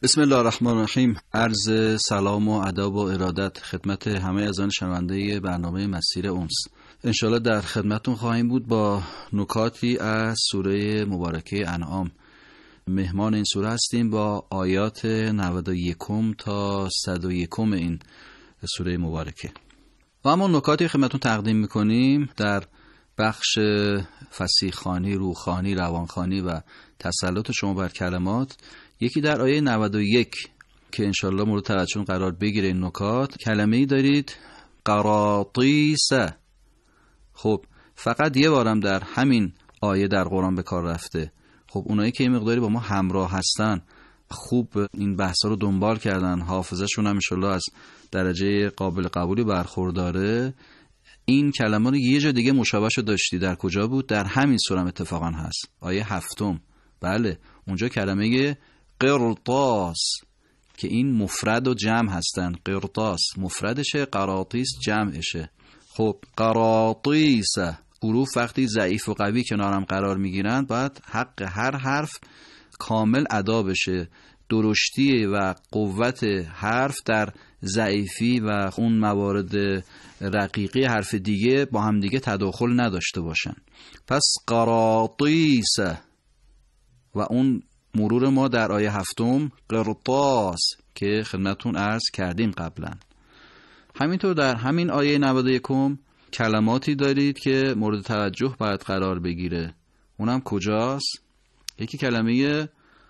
بسم الله الرحمن الرحیم. عرض سلام و ادب و ارادت خدمت همه ازان شنونده برنامه مسیر انس. انشالله در خدمتون خواهیم بود با نکاتی از سوره مبارکه انعام. مهمان این سوره هستیم با آیات 91 تا 101 این سوره مبارکه. و اما نکاتی خدمتون تقدیم میکنیم در بخش فصیح‌خوانی، روح‌خوانی، روانخوانی و تسلط شما بر کلمات. یکی در آیه 91 که انشالله مورد توجه قرار بگیره این نکات، کلمه‌ای دارید قراطیس. خب فقط یه بارم در همین آیه در قرآن به کار رفته. خب اونایی که این مقداری با ما همراه هستن، خوب این بحثا رو دنبال کردن، حافظه‌شون هم انشالله از درجه قابل قبولی برخورداره، این کلمه رو یه جا دیگه مشابهشو داشتی. در کجا بود؟ در همین سوره اتفاقا هست، آیه 7. بله، اونجا کلمه قرطاس که این مفرد و جمع هستن. قرطاس مفردشه، قراطیس جمعشه. خب قراطیس، حروف وقتی ضعیف و قوی کنارم قرار میگیرن باید حق هر حرف کامل ادا بشه. درشتی و قوت حرف در ضعیفی و اون موارد رقیقی حرف دیگه با هم دیگه تداخل نداشته باشن. پس قراطیس و اون مرور ما در آیه 7 قرطاس که خدمتون عرض کردیم قبلا. همینطور در همین آیه 91 کلماتی دارید که مورد توجه باید قرار بگیره. اونم کجاست؟ یکی کلمه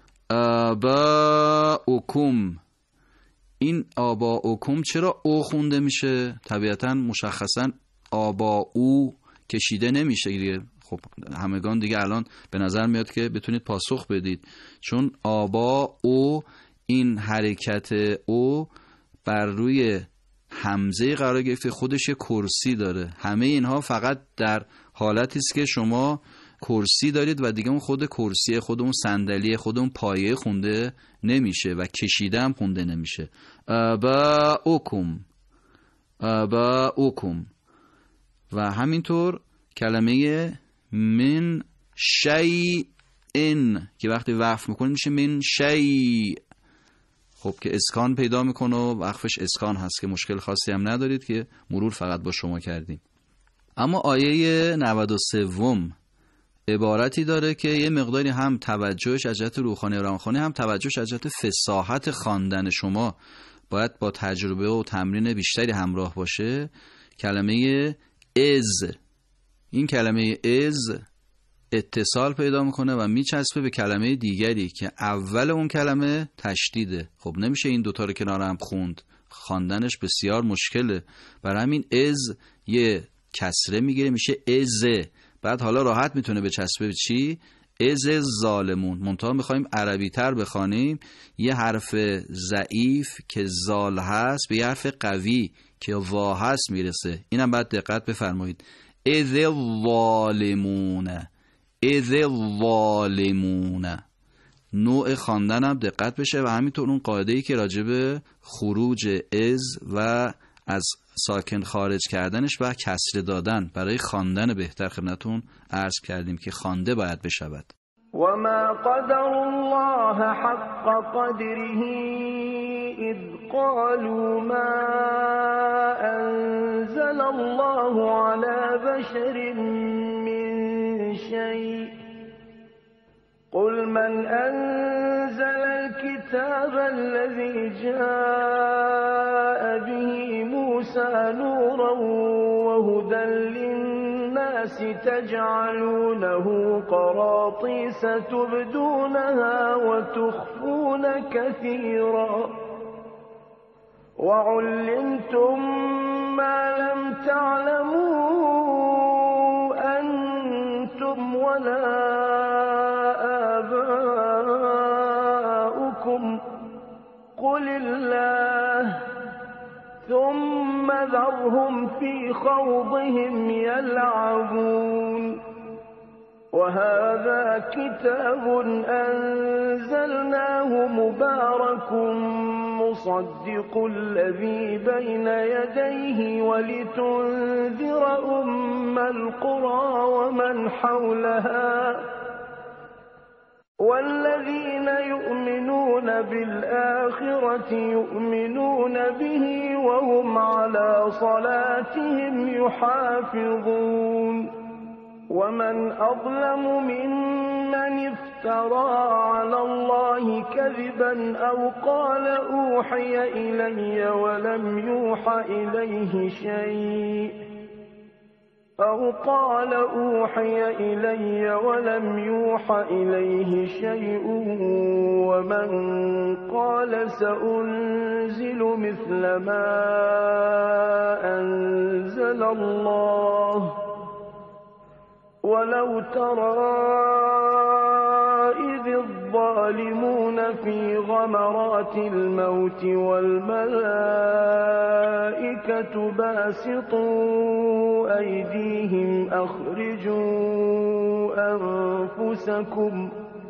آباؤکم. این آباؤکم چرا او خونده میشه؟ طبیعتا مشخصا آباؤ کشیده نمیشه دیگه. خب همگان دیگه الان به نظر میاد که بتونید پاسخ بدید، چون آباؤ این حرکت او بر روی همزه قرار گرفته، خودش یه کرسی داره. همه اینها فقط در حالتی است که شما کرسی دارید و دیگه اون خود کرسی، خود اون صندلی، خود اون پایه خونده نمیشه و کشیده هم خونده نمیشه. آباؤکم، آباؤکم. و همینطور کلمه من شیء که وقتی وقف میکنید میشه من شیء. خب که اسکان پیدا میکنه و وقفش اسکان هست که مشکل خاصی هم ندارید که مرور فقط با شما کردیم. اما آیه 93 عبارتی داره که یه مقداری هم توجهش از جهت روحانی و روانخوانی، هم توجهش از جهت فصاحت خواندن شما باید با تجربه و تمرین بیشتری همراه باشه. کلمه از، این کلمه از اتصال پیدا میکنه و میچسبه به کلمه دیگری که اول اون کلمه تشدیده. خب نمیشه این دوتا رو کنار هم خوند، خواندنش بسیار مشکله. برای همین از یه کسره میگیره میشه از. بعد حالا راحت میتونه بچسبه به چی؟ از ظالمون. منتها میخوایم عربی تر بخوانیم، یه حرف ضعیف که زال هست به یه حرف قوی که وا هست میرسه. اینم باید دقت بفرمایید. از ظالمون، از ظالمون. نوع خواندن هم دقت بشه و همینطور اون قاعده‌ای که راجب خروج از و از ساکن خارج کردنش و کسره دادن برای خواندن بهتر خدمتون عرض کردیم که خوانده باید بشود. و ما قدر الله حق قدره اذ قالوا ما انزل الله على بشر من شيء قل من انزل الكتاب الذي جاء به موسى نورا وهدى للناس تجعلونه قراطيس تبدونها وتخفون كثيرا وعلمتم ما لم تعلموا أنتم ولا آباؤكم قل الله ثم ذرهم في خوضهم يلعبون وهذا كتاب أنزلناه مبارك مصدق الذي بين يديه ولتنذر أم القرى ومن حولها والذين يؤمنون بالآخرة يؤمنون به وهم على صلاتهم يحافظون ومن أظلم ممن افترى على الله كذبا أو قال أوحي إلي ولم يوحى إليه شيء ومن قال سأنزل مثل ما أنزل الله ولو ترى إذ الظالمون في غمرات الموت والملائكة باسطوا أيديهم أخرجوا أنفسكم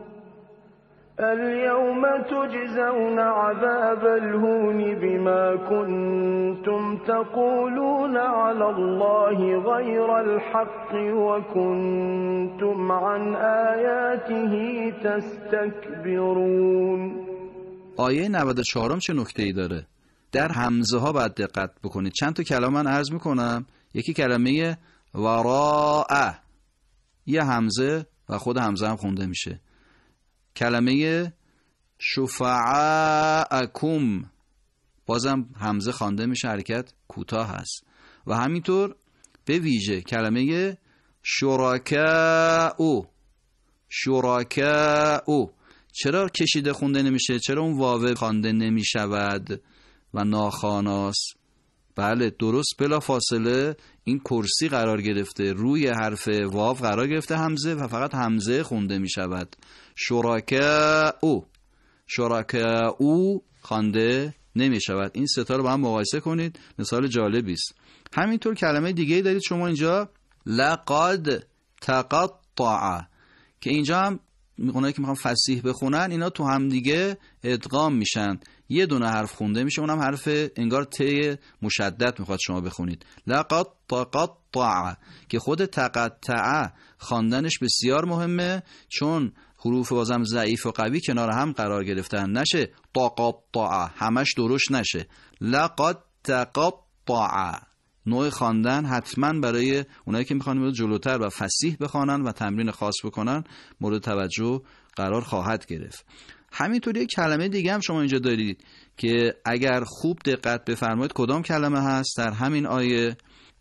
اليوم تجزون عذاب الهون بما كنتم تقولون على الله غير الحق وكنتم عن آياته تستكبرون. آیه 94 چه نکته‌ای داره؟ در همزه ها باید دقت بکنید. چند تا کلمه من عرض میکنم. یکی کلمه وراء، یه همزه و خود همزه هم خونده میشه. کلمه شفعاءکم بازم همزه خوانده میشه، حرکت کوتاه هست. و همینطور به ویژه کلمه شرکاء چرا کشیده خونده نمیشه؟ چرا اون واو خوانده نمیشود و ناخواناس؟ بله درست، بلا فاصله این کرسی قرار گرفته، روی حرف واو قرار گرفته همزه و فقط همزه خونده می شود. شرکاء خوانده نمی شود. این ستا رو با هم مقایسه کنید، مثال جالبی است. همینطور کلمه دیگه دارید شما اینجا، لقد تقطع، که اینجا هم اونایی که میخوان فصیح بخونن اینا تو هم دیگه ادغام میشن، یه دونه حرف خونده میشه، اونم حرف انگار ت مشدد میخواد شما بخونید. لقد تقطع که خود تقطع خواندنش بسیار مهمه، چون حروف بازم ضعیف و قوی کنار هم قرار گرفتن، نشه تقطع همش درشت نشه. لقد تقطع نوع خواندن حتما برای اونایی که میخوان جلوتر و فصیح بخوانن و تمرین خاص بکنن مورد توجه قرار خواهد گرفت. همینطوری یک کلمه دیگه هم شما اینجا دارید که اگر خوب دقت بفرمایید کدام کلمه هست در همین آیه،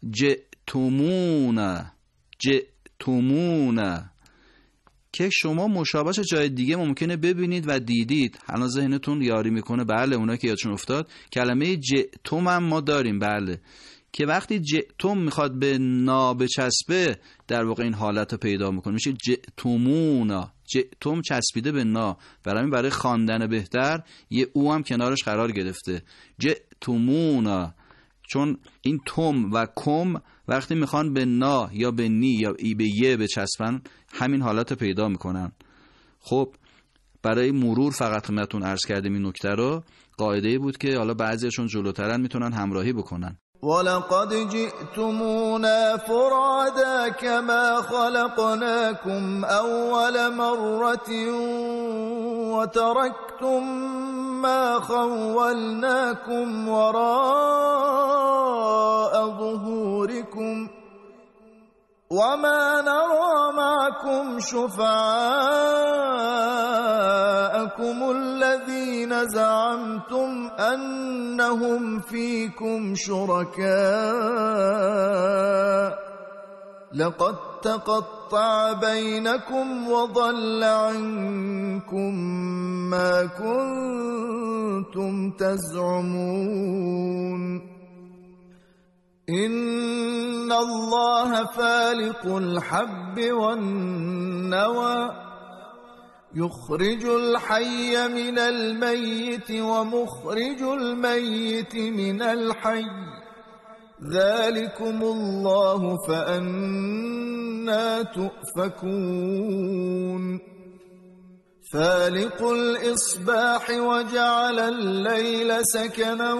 جئتمون، که شما مشابهش جای دیگه ممکنه ببینید و دیدید، الان ذهنتون یاری میکنه. بله اونایی که یادشون افتاد کلمه جئتم هم ما داریم، بله، که وقتی جئتم میخواد به نا بچسبه در واقع این حالت رو پیدا میکنه، میشه جئتمونا. جئتم چسبیده به نا، برای خواندن بهتر یه او هم کنارش قرار گرفته، جئتمونا، چون این تم و کم وقتی میخوان به نا یا به نی یا ای به یه بچسبن همین حالت رو پیدا میکنن. خب برای مرور فقط خدمتتون عرض کردیم این نکته رو، قاعده‌ای بود که حالا بعضیشون جلوترن میتونن همراهی بکنن. ولقد جئتمونا فرادا كما خلقناكم أول مرة وتركتم ما خولناكم وراء ظهوركم وما نرى معكم شفعاءكم الذين زعمتم أنهم فيكم شركاء لقد تقطع بينكم وضل عنكم ما كنتم تزعمون إن الله فالق الحب والنوى يخرج الحي من الميت ومخرج الميت من الحي ذلكم الله فأنا تؤفكون فالق الإصباح وجعل الليل سكنا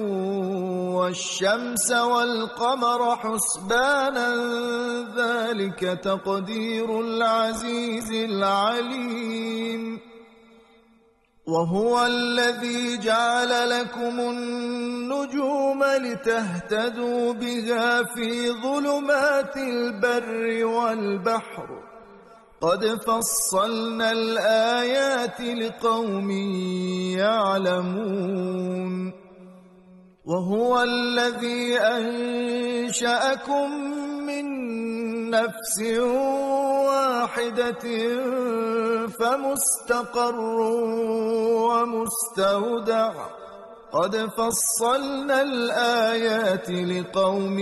والشمس والقمر حسبانا ذلك تقدير العزيز العليم وهو الذي جعل لكم النجوم لتهتدوا بها في ظلمات البر والبحر قد فصلنا الآيات لقوم يعلمون وهو الذي أنشأكم من نفس واحدة فمستقر ومستودع قد فصلنا الآيات لقوم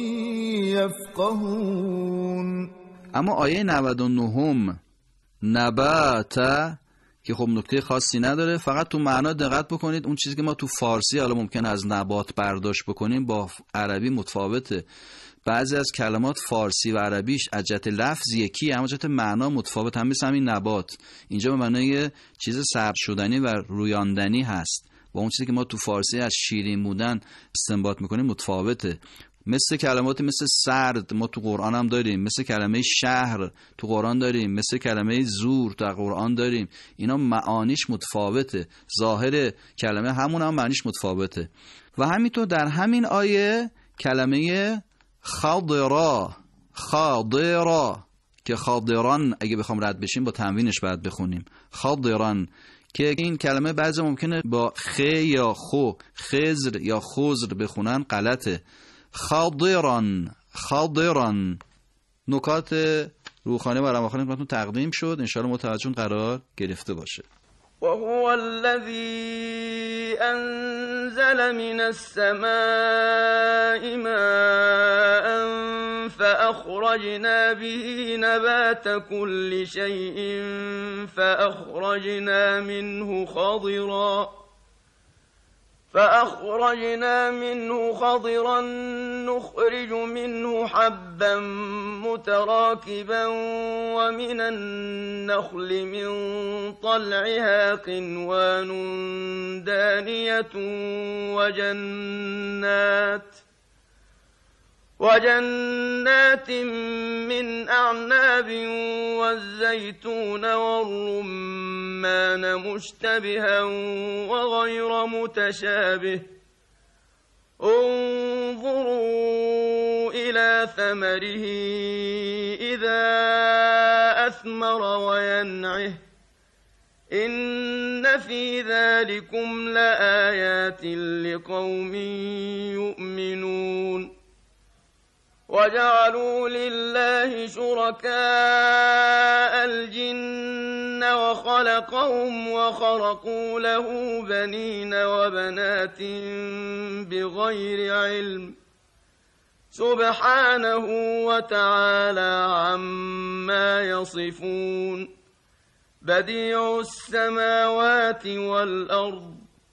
يفقهون. اما آیه 99 نبات که خب نکته خاصی نداره، فقط تو معنا دقت بکنید. اون چیزی که ما تو فارسی حالا ممکن از نبات برداشت بکنیم با عربی متفاوته. بعضی از کلمات فارسی و عربیش از جهت لفظ یکیه اما جهت معنا متفاوت. هم مثل همین نبات اینجا به معنای چیز سبز شدنی و رویاندنی هست و اون چیزی که ما تو فارسی از شیرین بودن استنباط میکنیم متفاوته. مثل کلماتی مثل سرد ما تو قرآن هم داریم، مثل کلمه شهر تو قرآن داریم، مثل کلمه زور تو قرآن داریم. اینا معانیش متفاوته، ظاهر کلمه همون هم معنیش متفاوته. و همینطور در همین آیه کلمه خضرا که خضران اگه بخوام رد بشیم با تنوینش باید بخونیم خضران، که این کلمه بعضی ممکنه با خ یا خو خزر یا خزر بخونن غلطه. خضران نکات روخانه و رواخانه براتون تقدیم شد، انشاءالله متوجهون قرار گرفته باشه. وهو الذي أنزل من السماء ماء فأخرجنا به نبات كل شيء فأخرجنا منه خضرا نخرج منه حبا متراكبا ومن النخل من طلعها قنوان دانية وجنات من أعناب والزيتون والرمان مشتبها وغير متشابه انظروا إلى ثمره إذا أثمر وينعه إن في ذلكم لآيات لقوم يؤمنون وجعلوا لله شركاء الجن وخلقهم وخرقوا له بنين وبنات بغير علم سبحانه وتعالى عما يصفون بديع السماوات والأرض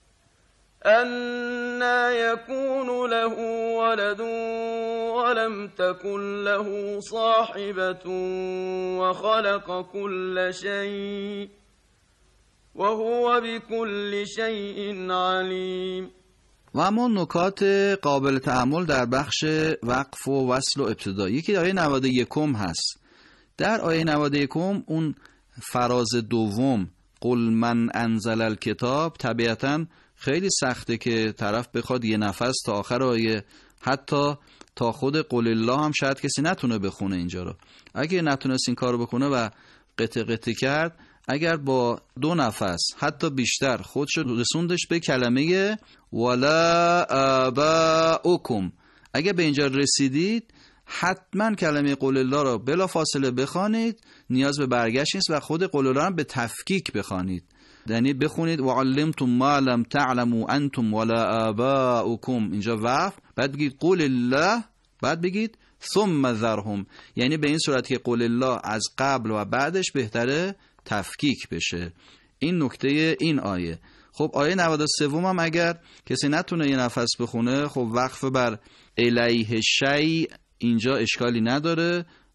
أنى يكون له ولد ولم تكن له صاحبة وخلق كل شيء وهو بكل شيء عليم. و اما نکات قابل تأمل در بخش وقف و وصل و ابتدا. یکی آیه 91 هست. در آیه 91 اون فراز دوم قل من انزل الکتاب طبیعتاً خیلی سخته که طرف بخواد یه نفس تا آخر آیه، حتی تا خود قل الله هم شاید کسی نتونه بخونه اینجا رو. اگه نتونست این کارو بکنه و قطع قطع کرد، اگر با 2 نفس حتی بیشتر خودشو رسوندش به کلمه ولا آباؤکم، اگه به اینجا رسیدید حتما کلمه قل الله رو بلا فاصله بخوانید، نیاز به برگشت نیست و خود قل الله هم به تفکیک بخوانید. یعنی بخونید وعلمتم ما لم تعلموا انتم ولا آباؤکم، اینجا وقف، بعد بگید قل الله، بعد بگید ثم ذرهم، یعنی به این صورت که قل الله از قبل و بعدش بهتره تفکیک بشه. این نکته این آیه. خب آیه 93 هم اگر کسی نتونه یه نفس بخونه، خب وقف بر الیه شیء اینجا اشکالی نداره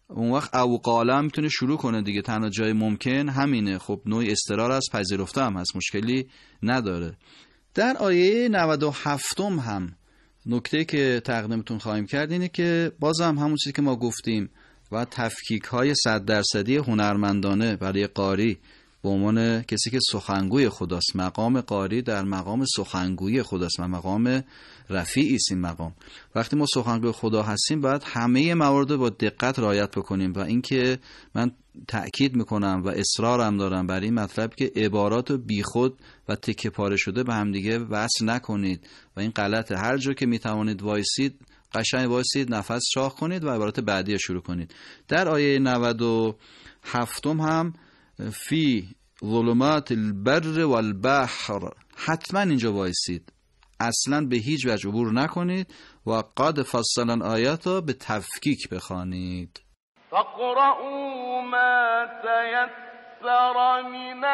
اون وقت او قاله هم میتونه شروع کنه دیگه، تنها جای ممکن همینه. خب نوع استرار از پذیرفته هم هست، مشکلی نداره. در آیه 97 هم نکته که تقدیمتون خواهیم کرد اینه که بازم همون چیزی که ما گفتیم و تفکیک های 100% هنرمندانه برای قاری به عنوان کسی که سخنگوی خداست. مقام قاری در مقام سخنگوی خداست و مقام رفیعی است. این مقام وقتی ما سخنگوی خدا هستیم باید همه موارد با دقت رعایت بکنیم و اینکه من تأکید میکنم و اصرارم دارم بر این مطلب که عبارات رو بیخود و تکه پاره شده به همدیگه وصل نکنید و این غلطه. هر جا که میتوانید وایسید قشنگ وایسید، نفس چاق کنید و عبارات بعدی رو شروع کنید. در آیه 97 هم فی ظلمات البر والبحر، حتما اینجا وایسید، اصلا به هیچ وجه عبور نکنید و قد فصلن آیات رو به تفکیک بخوانید. فقرؤوا ما تيسر من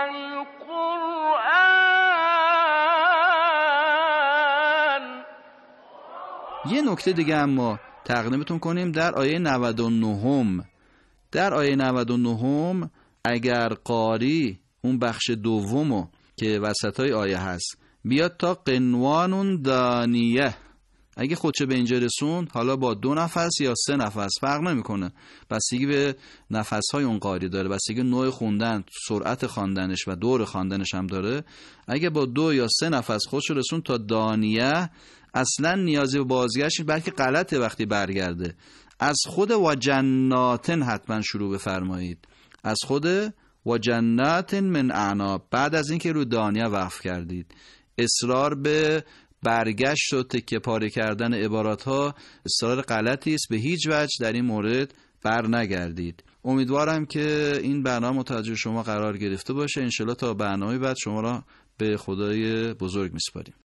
القرآن. یه نکته دیگه اما تقدیمتون کنیم در آیه 99. در آیه 99 اگر قاری اون بخش دومو که وسطای آیه هست بیاد تا قنوان دانیه، اگه خودشه به اینجا رسون، حالا با 2 نفس یا 3 نفس فرق نمیکنه، بستگی به نفسهای اون قاری داره، بستگی نوع خوندن، سرعت خواندنش و دور خواندنش هم داره. اگه با 2 یا 3 نفس خودشو رسون تا دانیه، اصلا نیازی به بازگشت بلکه غلطه وقتی برگرده. از خود و جناتن حتما شروع بفرمایید، از خود و جنات من اعناب، بعد از اینکه رو دانیه وقف کردید. اصرار به برگشت و تکه پاره کردن عبارات ها اصرار غلطی است، به هیچ وجه در این مورد بر نگردید. امیدوارم که این برنامه متوجه شما قرار گرفته باشه. انشالله تا برنامه بعد شما را به خدای بزرگ میسپاریم.